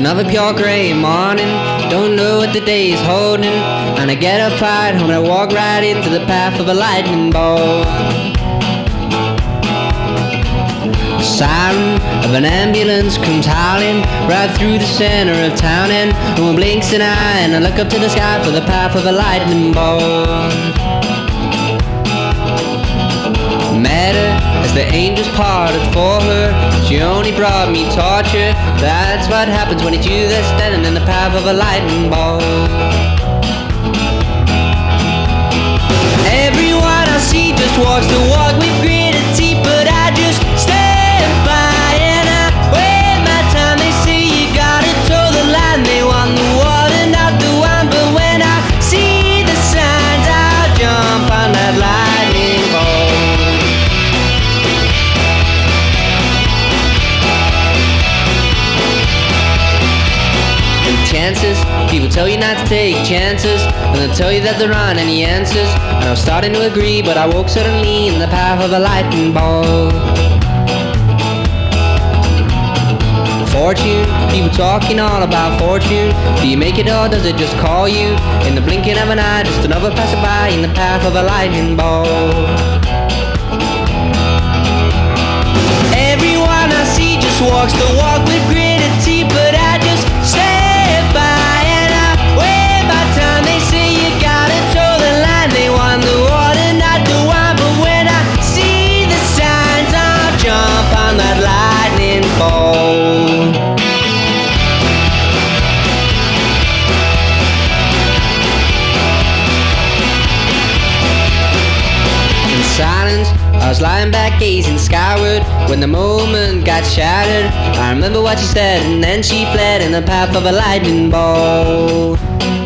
another pure gray morning. Don't know what the day is holding, and I get up right home and I walk right into the path of a lightning bolt. The siren of an ambulance comes howling right through the center of town, and no one blinks an eye, and I look up to the sky for the path of a lightning bolt. Met her as the angels parted for her. She only brought me torture. That's what happens when it's you that's standing in the path of a lightning bolt. Everyone I see just walks the walk with gritted teeth, but I just stand by and I wait my time. They say you gotta toe the line. They want the water, not the wine, but when I see the signs, I'll jump on that lightning bolt. Chances, people tell you not to take chances, and they'll tell you that there aren't any answers. And I was starting to agree, but I woke suddenly in the path of a lightning bolt. Fortune, people talking all about fortune. Do you make it or does it just call you? In the blinking of an eye, just another passerby in the path of a lightning bolt. Everyone I see just walks the walk with gritted teeth, but I just stand by and I wait my time. They say you gotta toe the line. They want the water, not the wine, but when I see the signs, I'll jump on that lightning bolt. In silence, I was lying back gazing skyward when the moment got shattered. I remember what she said, and then she fled in the path of a lightning bolt.